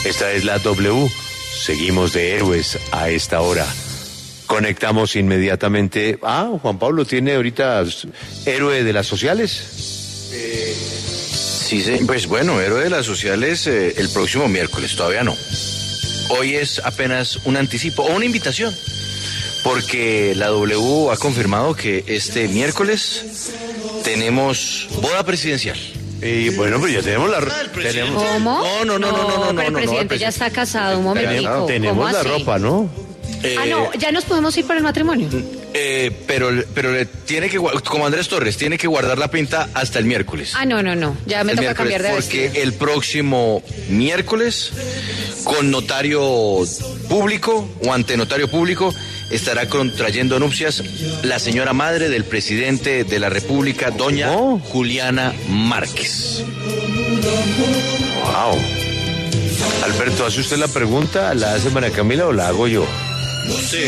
Esta es la W. Seguimos de héroes a esta hora. Conectamos inmediatamente. Juan Pablo tiene ahorita héroe de las sociales. Sí, pues bueno, héroe de las sociales el próximo miércoles, todavía no. Hoy es apenas un anticipo o una invitación, porque la W ha confirmado que este miércoles tenemos boda presidencial. Y bueno, pues ya tenemos la... ¿Cómo? No, pero el presidente ya está casado, un momentico. Tenemos la ropa, ¿no? Ya nos podemos ir para el matrimonio. Pero le tiene que, como Andrés Torres, tiene que guardar la pinta hasta el miércoles. No, ya me toca cambiar de vestido. Porque el próximo miércoles, con notario público o ante notario público, estará contrayendo nupcias la señora madre del presidente de la República, doña Juliana Márquez. Wow. Alberto, ¿hace usted la pregunta? ¿La hace María Camila o la hago yo? No sé.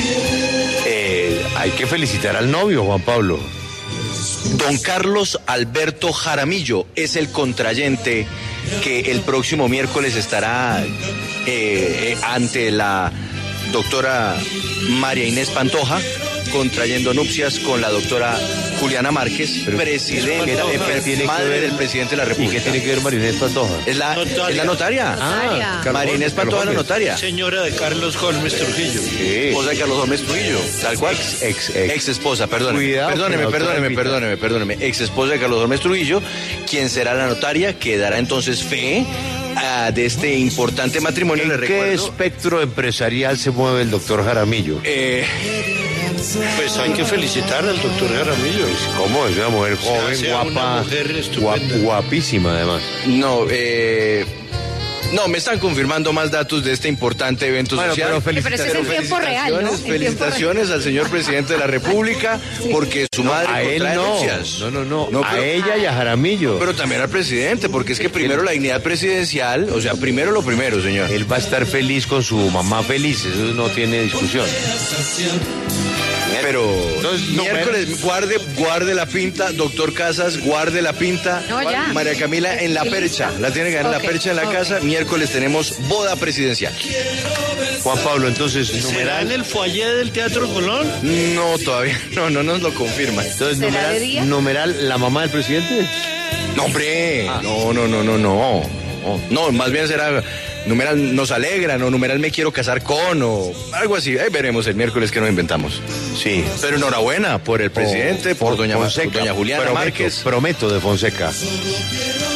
Hay que felicitar al novio, Juan Pablo. Don Carlos Alberto Jaramillo es el contrayente que el próximo miércoles estará ante la doctora María Inés Pantoja, contrayendo nupcias con la doctora Juliana Márquez, madre del presidente de la República. ¿Y qué tiene que ver María Inés Pantoja? Es la notaria. María Inés Pantoja es la notaria. Señora de Carlos Holmes Trujillo. Sí. Esposa de Carlos Holmes Trujillo, tal cual. Ex esposa, perdóneme. Ex esposa de Carlos Holmes Trujillo, quien será la notaria, que dará entonces fe de este importante matrimonio. ¿En qué espectro empresarial se mueve el doctor Jaramillo? Pues hay que felicitar al doctor Jaramillo. ¿Cómo? Es una mujer joven, guapa, guapísima además. No, me están confirmando más datos de este importante evento social. Pero eso es en tiempo real, ¿no? Felicitaciones al señor presidente de la República, porque su madre contrae nupcias. No, a ella y a Jaramillo. Pero también al presidente, porque es que primero la dignidad presidencial, o sea, primero lo primero, señor. Él va a estar feliz con su mamá feliz, eso no tiene discusión. Pero entonces, miércoles guarde la pinta, doctor Casas, guarde la pinta. No, ya. María Camila en la percha, la tiene que dar en la percha en la casa. Miércoles tenemos boda presidencial. Juan Pablo, entonces, ¿será en el foyer del Teatro Colón? No, todavía no nos lo confirman. Entonces, numeral, ¿la mamá del presidente? No, hombre, no, más bien será numeral nos alegran o numeral me quiero casar con o algo así. Ahí veremos el miércoles que nos inventamos. Sí. Pero enhorabuena por el presidente, por doña Juliana Márquez. Prometo de Fonseca.